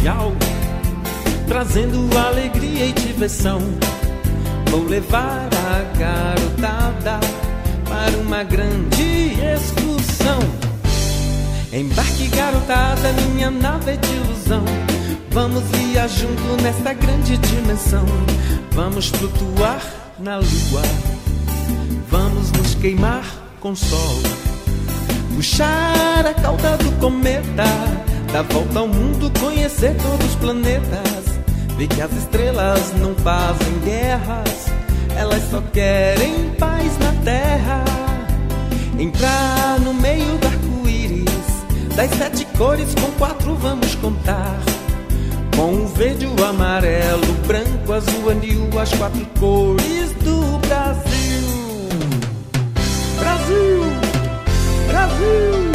espacial, trazendo alegria e diversão. Vou levar a garotada para uma grande excursão. Embarque, garotada, minha nave é de ilusão. Vamos viajar junto nesta grande dimensão. Vamos flutuar na lua, vamos nos queimar com o sol, puxar a cauda do cometa, dar volta ao mundo, conhecer todos os planetas. Ver que as estrelas não fazem guerras, elas só querem paz na terra. Entrar no meio do arco-íris, das 7 cores com 4 vamos contar. Com o verde, o amarelo, o branco, o azul, o anil, as 4 cores do Brasil. Brasil, Brasil.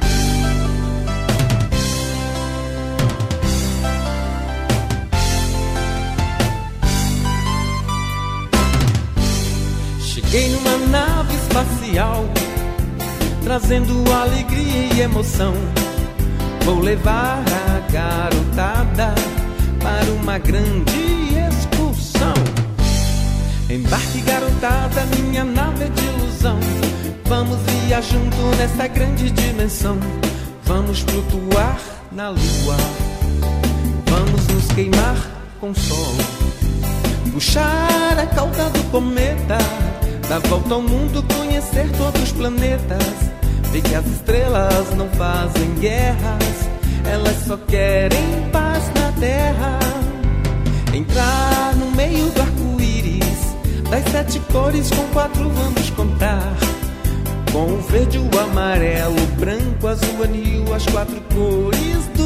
Cheguei numa nave espacial, trazendo alegria e emoção. Vou levar a garotada para uma grande excursão. Embarque, garotada, minha nave é de ilusão. Vamos viajar junto nessa grande dimensão. Vamos flutuar na lua, vamos nos queimar com o sol, puxar a cauda do cometa, dar volta ao mundo, conhecer todos os planetas. Ver que as estrelas não fazem guerras, elas só querem paz na terra. Entrar no meio do arco-íris, das 7 cores com 4 vamos contar. Com o verde, o amarelo, o branco, o azul, o anil, as 4 cores